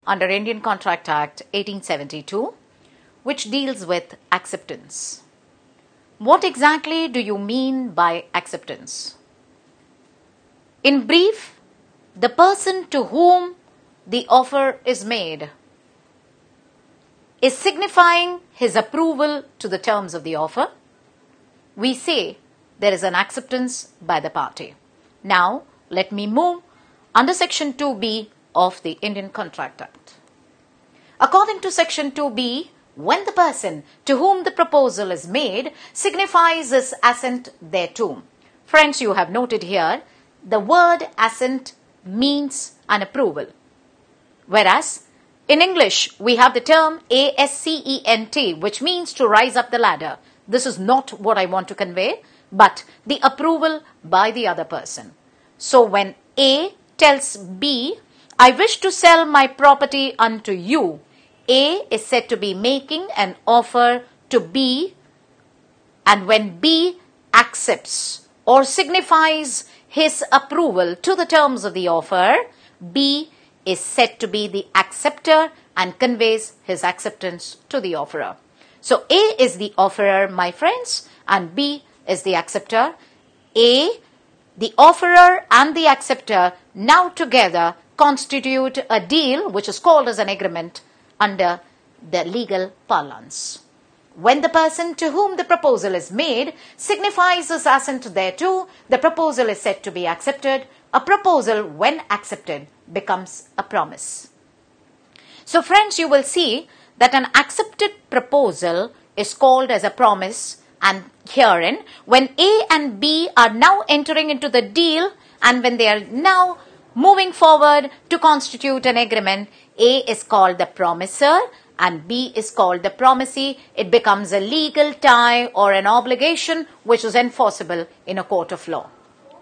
under Indian Contract Act 1872, which deals with acceptance. What exactly do you mean by acceptance? In brief, the person to whom the offer is made is signifying his approval to the terms of the offer. We say there is an acceptance by the party. Now, let me move under Section 2B of the Indian Contract Act. According to Section 2B, when the person to whom the proposal is made signifies his assent thereto. Friends, you have noted here, the word assent means an approval. Whereas, in English, we have the term ASCENT, which means to rise up the ladder. This is not what I want to convey, but the approval by the other person. So, when A tells B, I wish to sell my property unto you, A is said to be making an offer to B, and when B accepts or signifies his approval to the terms of the offer, B is said to be the acceptor and conveys his acceptance to the offerer. So, A is the offerer, my friends, and B is the acceptor. A, the offerer and the acceptor now together constitute a deal which is called as an agreement under the legal parlance. When the person to whom the proposal is made signifies his assent thereto, the proposal is said to be accepted. A proposal, when accepted, becomes a promise. So, friends, you will see that an accepted proposal is called as a promise, and herein, when A and B are now entering into the deal and when they are now moving forward to constitute an agreement, A is called the promiser and B is called the promisee. It becomes a legal tie or an obligation which is enforceable in a court of law.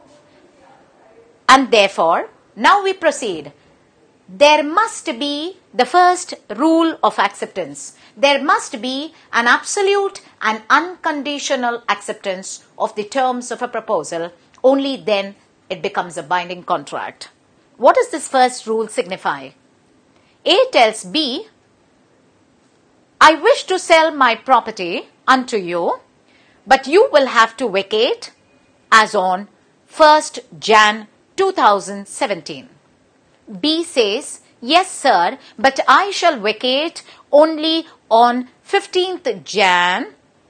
And therefore, now we proceed. There must be the first rule of acceptance. There must be an absolute and unconditional acceptance of the terms of a proposal. Only then it becomes a binding contract. What does this first rule signify? A tells B, I wish to sell my property unto you, but you will have to vacate as on 1st Jan 2017. B says, yes sir, but I shall vacate only on 15th Jan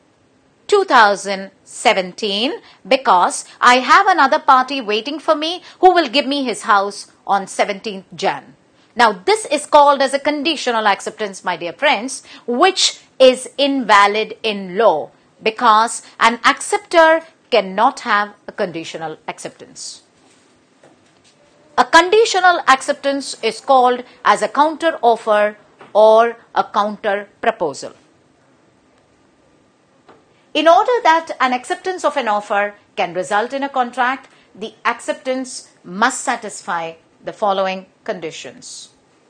2017 because I have another party waiting for me who will give me his house on 17th Jan. Now this is called as a conditional acceptance, my dear friends, which is invalid in law because an acceptor cannot have a conditional acceptance. A conditional acceptance is called as a counter offer or a counter proposal. In order that an acceptance of an offer can result in a contract, the acceptance must satisfy the following conditions.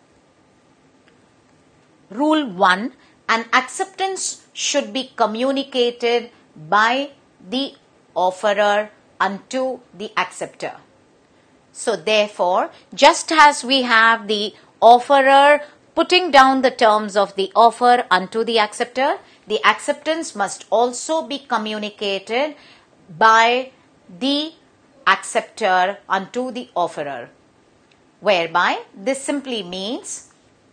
Rule 1. An acceptance should be communicated by the offerer unto the acceptor. So, therefore, just as we have the offerer putting down the terms of the offer unto the acceptor, the acceptance must also be communicated by the acceptor unto the offerer, whereby this simply means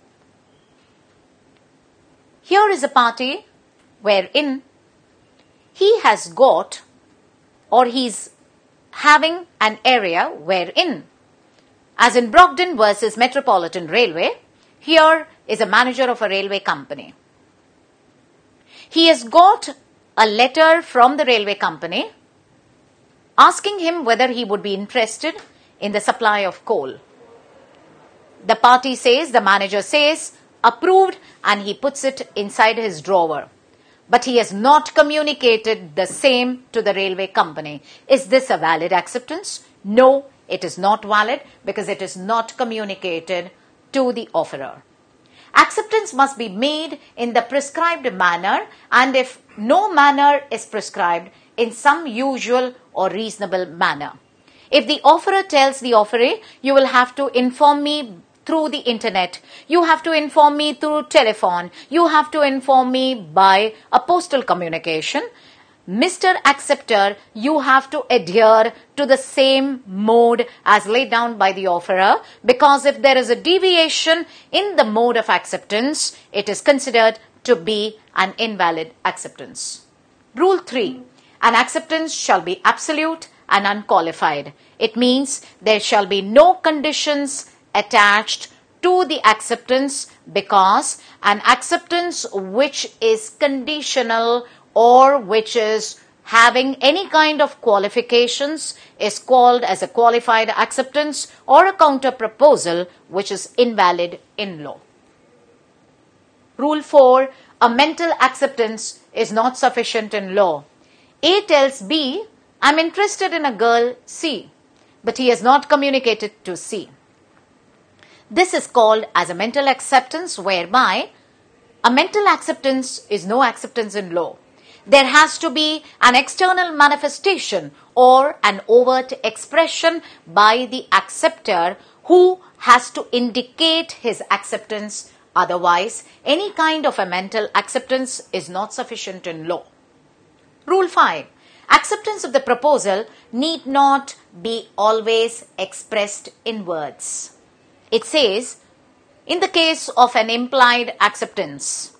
here is a party wherein he has got or he's having an area wherein, as in Brogden versus Metropolitan Railway, here is a manager of a railway company. He has got a letter from the railway company asking him whether he would be interested in the supply of coal. The party says, the manager says, approved, and he puts it inside his drawer. But he has not communicated the same to the railway company. Is this a valid acceptance? No, it is not valid because it is not communicated to the offerer. Acceptance must be made in the prescribed manner, and if no manner is prescribed, in some usual or reasonable manner. If the offerer tells the offeree, you will have to inform me through the internet. You have to inform me through telephone. You have to inform me by a postal communication. Mr. Acceptor, you have to adhere to the same mode as laid down by the offerer, because if there is a deviation in the mode of acceptance, it is considered to be an invalid acceptance. Rule 3. An acceptance shall be absolute and unqualified. It means there shall be no conditions attached to the acceptance, because an acceptance which is conditional or which is having any kind of qualifications is called as a qualified acceptance or a counter proposal which is invalid in law. Rule 4. A mental acceptance is not sufficient in law. A tells B, I'm interested in a girl C, but he has not communicated to C. This is called as a mental acceptance, whereby a mental acceptance is no acceptance in law. There has to be an external manifestation or an overt expression by the acceptor who has to indicate his acceptance. Otherwise, any kind of a mental acceptance is not sufficient in law. Rule 5. Acceptance of the proposal need not be always expressed in words. It says, in the case of an implied acceptance,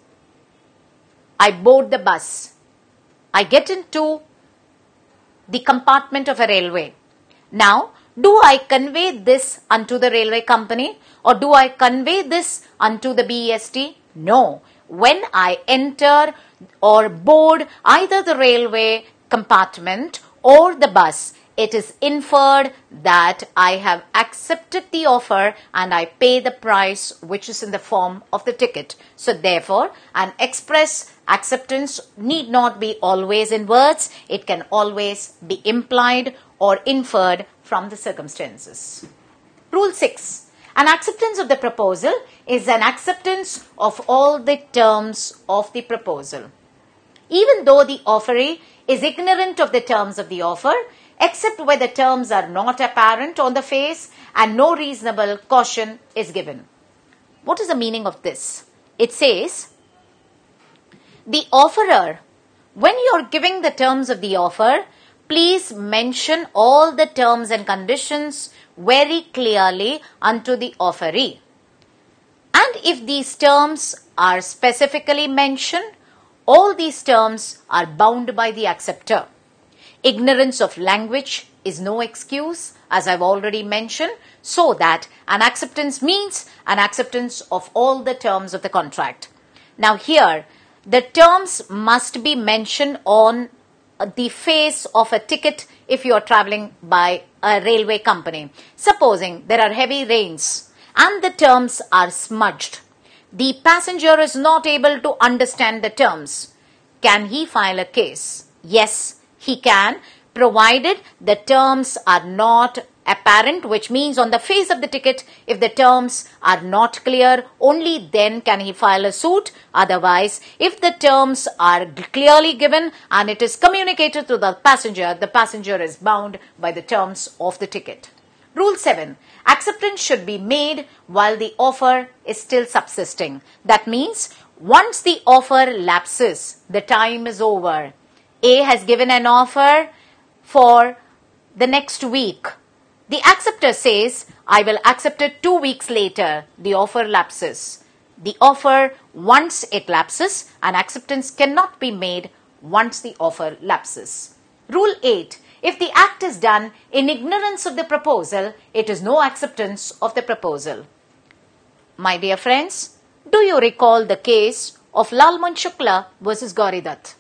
I board the bus. I get into the compartment of a railway. Now, do I convey this unto the railway company, or do I convey this unto the BEST? No. When I enter or board either the railway compartment or the bus, it is inferred that I have accepted the offer and I pay the price which is in the form of the ticket. So therefore, an express acceptance need not be always in words. It can always be implied or inferred from the circumstances. Rule 6. An acceptance of the proposal is an acceptance of all the terms of the proposal. Even though the offeree is ignorant of the terms of the offer, except where the terms are not apparent on the face and no reasonable caution is given. What is the meaning of this? It says, the offerer, when you are giving the terms of the offer, please mention all the terms and conditions very clearly unto the offeree. And if these terms are specifically mentioned, all these terms are bound by the acceptor. Ignorance of language is no excuse, as I've already mentioned, so that an acceptance means an acceptance of all the terms of the contract. Now here, the terms must be mentioned on the face of a ticket if you are traveling by a railway company. Supposing there are heavy rains and the terms are smudged. The passenger is not able to understand the terms. Can he file a case? Yes, he can, provided the terms are not apparent, which means on the face of the ticket, if the terms are not clear, only then can he file a suit. Otherwise, if the terms are clearly given and it is communicated to the passenger is bound by the terms of the ticket. Rule 7. Acceptance should be made while the offer is still subsisting. That means once the offer lapses, the time is over. A has given an offer for the next week. The acceptor says, I will accept it 2 weeks later. The offer lapses. The offer, once it lapses, an acceptance cannot be made once the offer lapses. Rule 8. If the act is done in ignorance of the proposal, it is no acceptance of the proposal. My dear friends, do you recall the case of Lalman Shukla versus Gauri Dutt?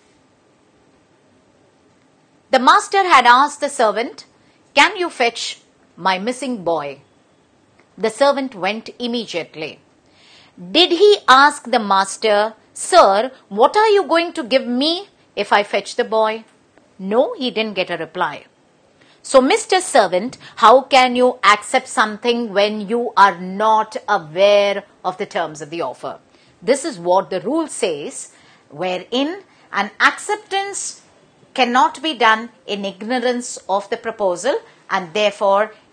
The master had asked the servant, can you fetch my missing boy? The servant went immediately. Did he ask the master, sir, what are you going to give me if I fetch the boy? No, he didn't get a reply. So, Mr. Servant, how can you accept something when you are not aware of the terms of the offer? This is what the rule says, wherein an acceptance cannot be done in ignorance of the proposal, and therefore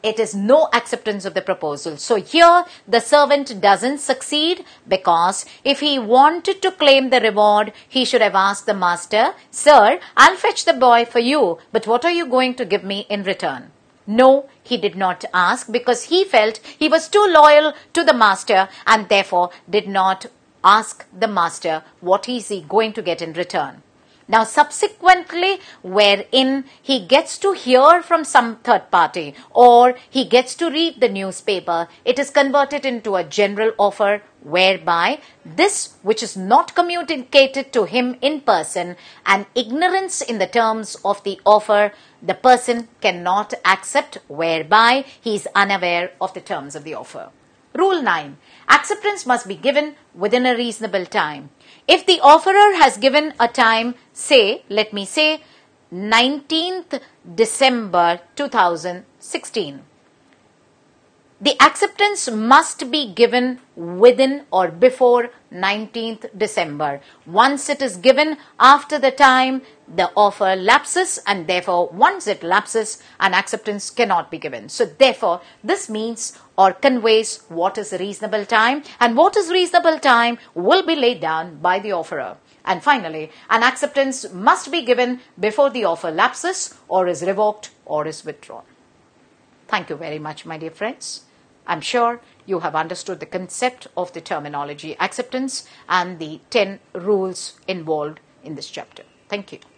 it is no acceptance of the proposal. So here the servant doesn't succeed, because if he wanted to claim the reward, he should have asked the master, "Sir, I'll fetch the boy for you, but what are you going to give me in return?" No, he did not ask, because he felt he was too loyal to the master and therefore did not ask the master what is he going to get in return. Now subsequently, wherein he gets to hear from some third party or he gets to read the newspaper, it is converted into a general offer, whereby this which is not communicated to him in person and ignorance in the terms of the offer, the person cannot accept, whereby he is unaware of the terms of the offer. Rule 9. Acceptance must be given within a reasonable time. If the offerer has given a time, say, let me say, 19th December 2016, the acceptance must be given within or before 19th December. Once it is given after the time, the offer lapses, and therefore once it lapses, an acceptance cannot be given. So therefore, this means or conveys what is reasonable time, and what is reasonable time will be laid down by the offerer. And finally, an acceptance must be given before the offer lapses or is revoked or is withdrawn. Thank you very much, my dear friends. I'm sure you have understood the concept of the terminology acceptance and the 10 rules involved in this chapter. Thank you.